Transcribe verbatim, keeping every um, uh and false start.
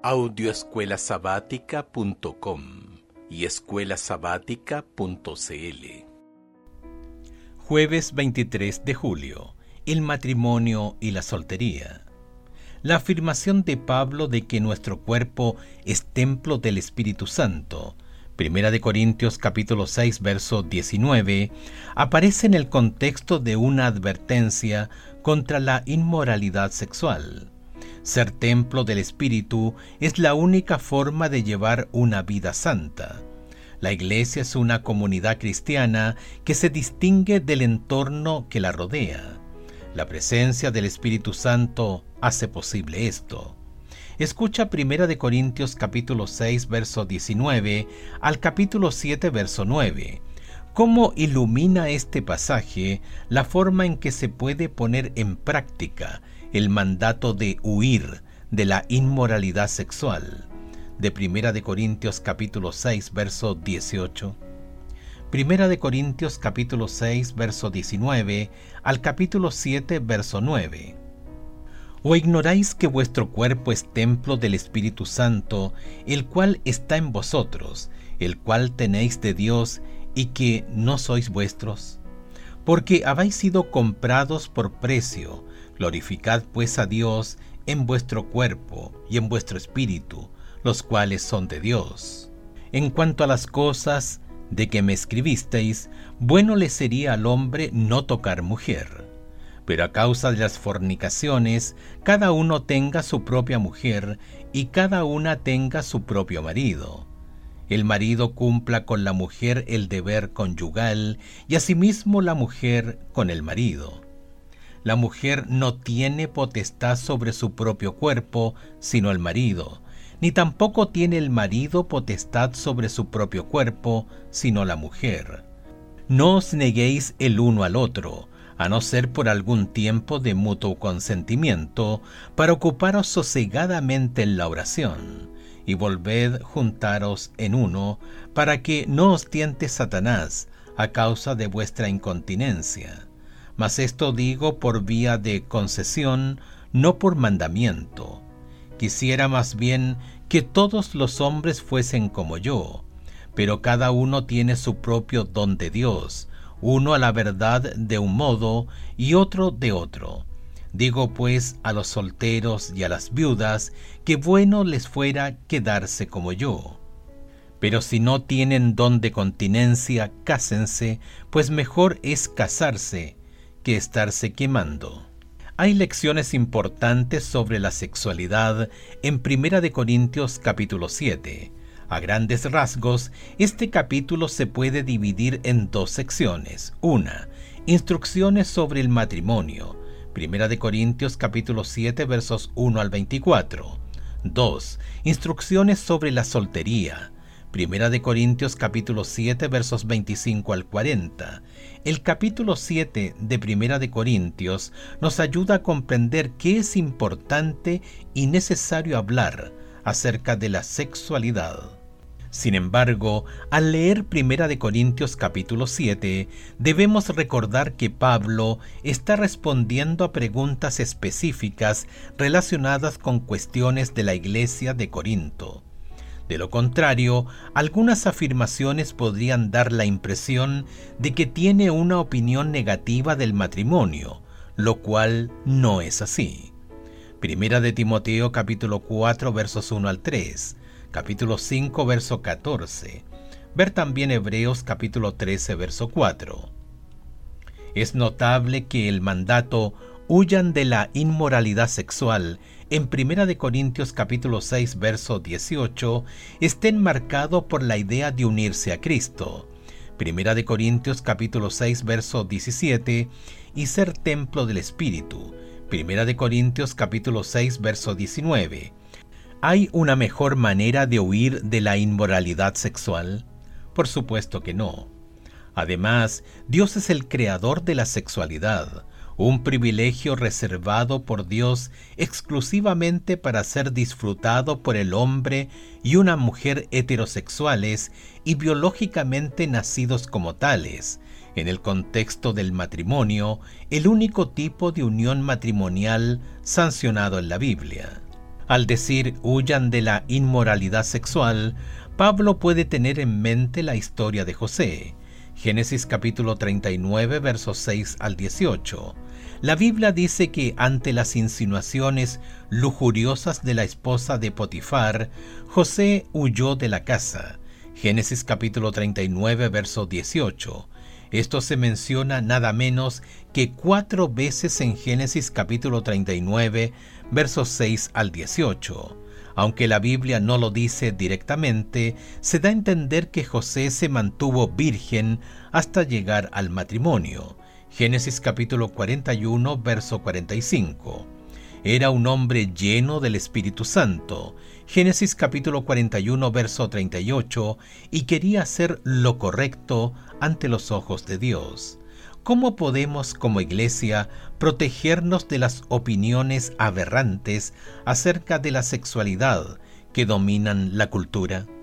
audio escuela sabática punto com y escuela sabática punto c l. Jueves veintitrés de julio. El matrimonio y la soltería. La afirmación de Pablo de que nuestro cuerpo es templo del Espíritu Santo, Primera de Corintios capítulo seis, verso diecinueve, aparece en el contexto de una advertencia contra la inmoralidad sexual. Ser templo del Espíritu es la única forma de llevar una vida santa. La Iglesia es una comunidad cristiana que se distingue del entorno que la rodea. La presencia del Espíritu Santo hace posible esto. Escucha Primera de Corintios capítulo seis, verso diecinueve al capítulo siete, verso nueve. ¿Cómo ilumina este pasaje la forma en que se puede poner en práctica el mandato de huir de la inmoralidad sexual? De Primera de Corintios capítulo seis, verso dieciocho. Primera de Corintios capítulo seis, verso diecinueve al capítulo siete, verso nueve. ¿O ignoráis que vuestro cuerpo es templo del Espíritu Santo, el cual está en vosotros, el cual tenéis de Dios, y que no sois vuestros? Porque habéis sido comprados por precio. Glorificad pues a Dios en vuestro cuerpo y en vuestro espíritu, los cuales son de Dios. En cuanto a las cosas de que me escribisteis, bueno le sería al hombre no tocar mujer. Pero a causa de las fornicaciones, cada uno tenga su propia mujer y cada una tenga su propio marido. El marido cumpla con la mujer el deber conyugal y asimismo la mujer con el marido. La mujer no tiene potestad sobre su propio cuerpo, sino el marido, ni tampoco tiene el marido potestad sobre su propio cuerpo, sino la mujer. No os neguéis el uno al otro, a no ser por algún tiempo de mutuo consentimiento, para ocuparos sosegadamente en la oración, y volved juntaros en uno, para que no os tiente Satanás a causa de vuestra incontinencia. Mas esto digo por vía de concesión, no por mandamiento. Quisiera más bien que todos los hombres fuesen como yo, pero cada uno tiene su propio don de Dios, uno a la verdad de un modo y otro de otro. Digo pues a los solteros y a las viudas que bueno les fuera quedarse como yo. Pero si no tienen don de continencia, cásense, pues mejor es casarse que estarse quemando. Hay lecciones importantes sobre la sexualidad en Primera de Corintios capítulo siete. A grandes rasgos, este capítulo se puede dividir en dos secciones. Una, instrucciones sobre el matrimonio. Primera de Corintios capítulo siete, versos uno al veinticuatro. Dos, instrucciones sobre la soltería. Primera de Corintios capítulo siete, versos veinticinco al cuarenta. El capítulo siete de Primera de Corintios nos ayuda a comprender qué es importante y necesario hablar acerca de la sexualidad. Sin embargo, al leer Primera de Corintios capítulo siete, debemos recordar que Pablo está respondiendo a preguntas específicas relacionadas con cuestiones de la iglesia de Corinto. De lo contrario, algunas afirmaciones podrían dar la impresión de que tiene una opinión negativa del matrimonio, lo cual no es así. Primera de Timoteo capítulo cuatro, versos uno al tres, capítulo cinco, verso catorce. Ver también Hebreos capítulo trece, verso cuatro. Es notable que el mandato huyan de la inmoralidad sexual en Primera de Corintios capítulo seis, verso dieciocho, está enmarcado por la idea de unirse a Cristo. Primera de Corintios capítulo seis, verso diecisiete, y ser templo del Espíritu. Primera de Corintios capítulo seis, verso diecinueve. ¿Hay una mejor manera de huir de la inmoralidad sexual? Por supuesto que no. Además, Dios es el creador de la sexualidad, un privilegio reservado por Dios exclusivamente para ser disfrutado por el hombre y una mujer heterosexuales y biológicamente nacidos como tales, en el contexto del matrimonio, el único tipo de unión matrimonial sancionado en la Biblia. Al decir huyan de la inmoralidad sexual, Pablo puede tener en mente la historia de José. Génesis capítulo treinta y nueve, versos seis al dieciocho. La Biblia dice que ante las insinuaciones lujuriosas de la esposa de Potifar, José huyó de la casa. Génesis capítulo treinta y nueve, verso dieciocho. Esto se menciona nada menos que cuatro veces en Génesis capítulo treinta y nueve, versos seis al dieciocho. Aunque la Biblia no lo dice directamente, se da a entender que José se mantuvo virgen hasta llegar al matrimonio. Génesis capítulo cuarenta y uno, verso cuarenta y cinco. Era un hombre lleno del Espíritu Santo. Génesis capítulo cuarenta y uno, verso treinta y ocho, y quería hacer lo correcto ante los ojos de Dios. ¿Cómo podemos, como iglesia, protegernos de las opiniones aberrantes acerca de la sexualidad que dominan la cultura?